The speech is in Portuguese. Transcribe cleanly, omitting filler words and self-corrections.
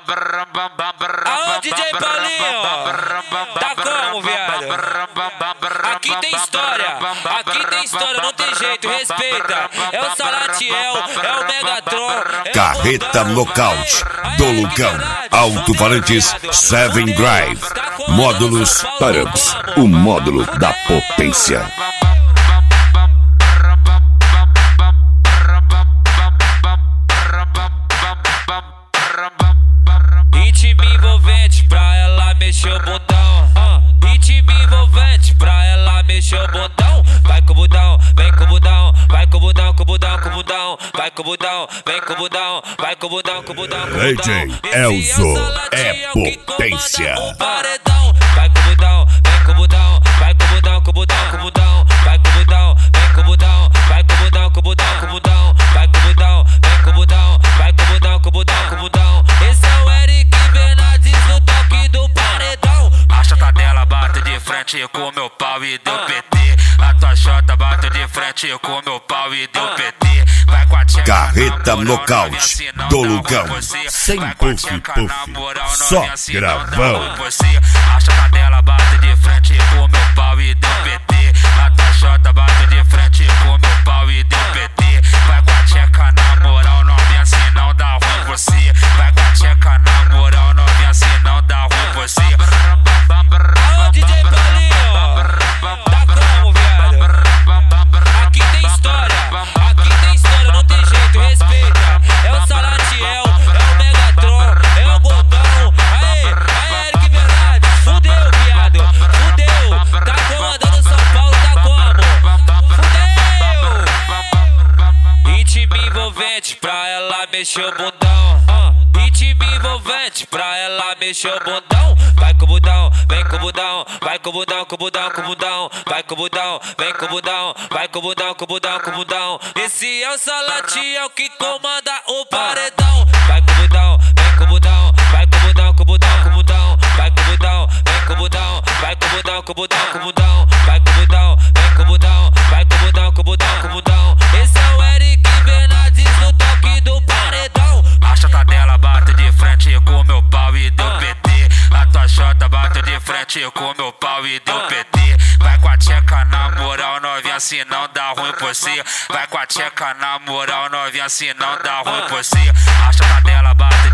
Aô, DJ Paulinho, tá como, viado? Aqui tem história, não tem jeito, respeita. É o Salatiel, é o Megatron, Carreta Nocaute do Lucão, alto-falantes 7 Drive, módulos Params, o módulo da potência. Ritmo envolvente pra ela mexer o bundão. Ritmo envolvente pra ela mexer o bundão. Vai com o budão, vem com o budão, vai com o budão, com o budão, com o budão, vai com o budão, vem com o budão, vai com o budão, com o budão, com o budão. DJ Elzo é potência. Vai com o budão, vem com o budão, vai com o budão, com o budão, com o budão, vai com o budão, vem com o budão, vai com o budão, com o budão, com o budão, vai com o budão, vem com o budão, vai com o budão, com o budão, com o budão. Esse é o Eric Bernardes no toque do paredão. A chota dela bate de frente com meu pau e deu PT. A tua chota bate de frente com meu pau e deu PT. Vai com a tcheca Carreta Nocaute do Lucão, sem puff, só gravão. A chota dela bate de frente com meu pau e deu PT. A tua chota bate de frente com meu pau e deu PT. Vai com a tcheca na moral, não vem assim, não dá ruim você. Vai com a tcheca na moral, não vem assim, não dá ruim você. Ô DJ Paulinho, tá como, viado? Aqui tem história, não tem jeito, respeita. É o Salatiel, é o Megatron, é o Botão. Aê, Eric Bernardes, fudeu, viado, fudeu. Tá comandando São Paulo, tá como? Fudeu. Ritmo envolvente pra ela mexer o bundão. Ritmo envolvente pra ela mexer o bundão. Vai com o budão, vem com o budão, vai com o budão, com o budão, com o budão, vai com o budão, vem com o budão, vai com o budão, com o budão, com o budão. Esse é o Salatiel que comanda o paredão. Vai com o budão, vem com o budão, vai com o budão, com o budão, com o budão, vai com o budão, vem com o budão, vai com o budão, com o budão, com o budão, vai com o budão, vem com o budão, vai com o budão, com o budão, com o budão. Esse é o Eric Bernardes no toque do paredão. A chota dela bate de frente com meu pau e deu PT. A tua chota bate de frente com meu pau e deu PT. Vai com a tcheca na moral, novinha, assim não dá ruim por você. Vai com a tcheca na moral, novinha, assim não dá ruim por você. A chota dela bate